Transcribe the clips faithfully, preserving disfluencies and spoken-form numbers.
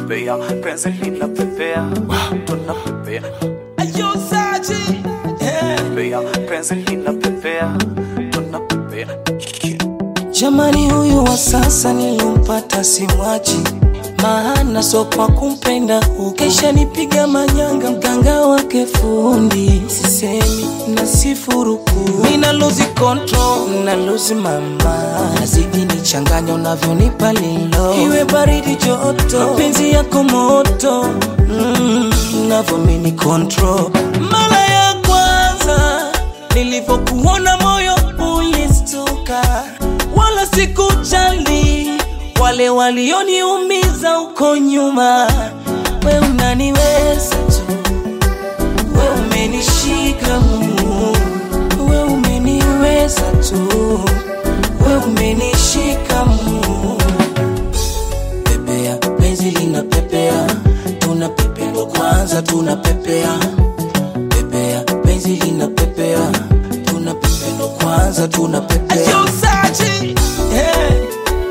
pepea, penzi linapepea, tunapepea. Ayo Saji, Pepea, penzi linapepea, tunapepea. jamani huyu wa sasa nilimpata simwachi, maana so kwa kumpenda ukesha nipiga manyanga, mganga wake fundi sisemi na sifuruku, mina lose control na lose mama, nazidi nichanganya unavyonipa lilo, iwe baridi joto mapenzi yako moto, mm, unavyo mini control. Mara ya kwanza nilivyokuona moyo ulistuka, wala sikujali wale walioniumiza uko nyuma. We unaniweza tu, we umenishika mu, we umeniweza tu, we umenishika mu. Pepea, penzi linapepea, tunapepea ndo kwanza tunapepea. Pepea, penzi linapepea, tunapepea ndo kwanza tunapepea. Ayo Saji, hey.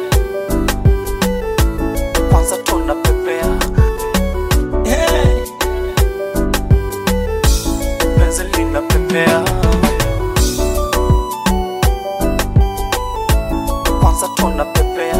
Kwanza tunapepea, Hey. penzi linapepea. Kwanza tunapepea,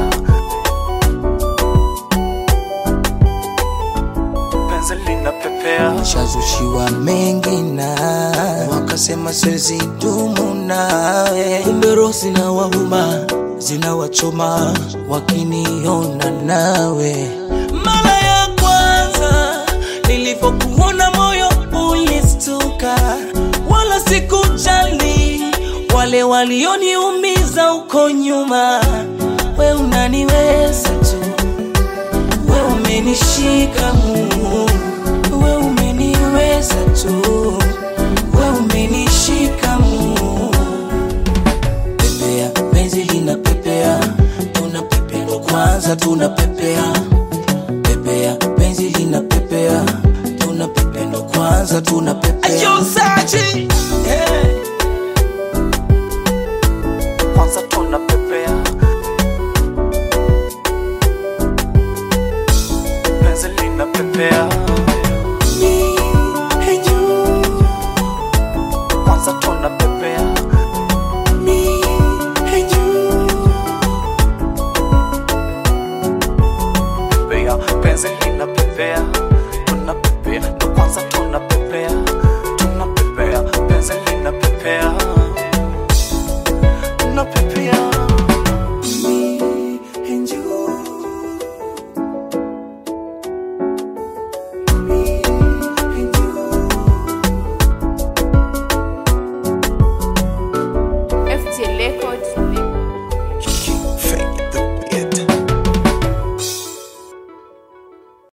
penzi linapepea. Shazushiwa mengi na wakasema siwezi dumu nawe, kumbe roho zina wauma zina wachoma wakiniona nawe. Mara ya kwanza nilivyokuona moyo ulistuka, wala sikujali wale walioniumiza uko nyuma. We unaniweza tu, we umenishika mu, we umeniweza tu, we umenishika mu. Pepea, penzi linapepea, tunapepea ndo kwanza tunapepea. Pepea, penzi linapepea, tunapepea ndo kwanza tunapepea. Ayo Saji, hey. Kwanza tunapepea, penzi linapepea. Me and you, Kwanza tunapepea, me and you. pepea, penzi linapepea, tunapepea ndo kwanza tunapepea, tunapepea, penzi linapepea, tunapepea.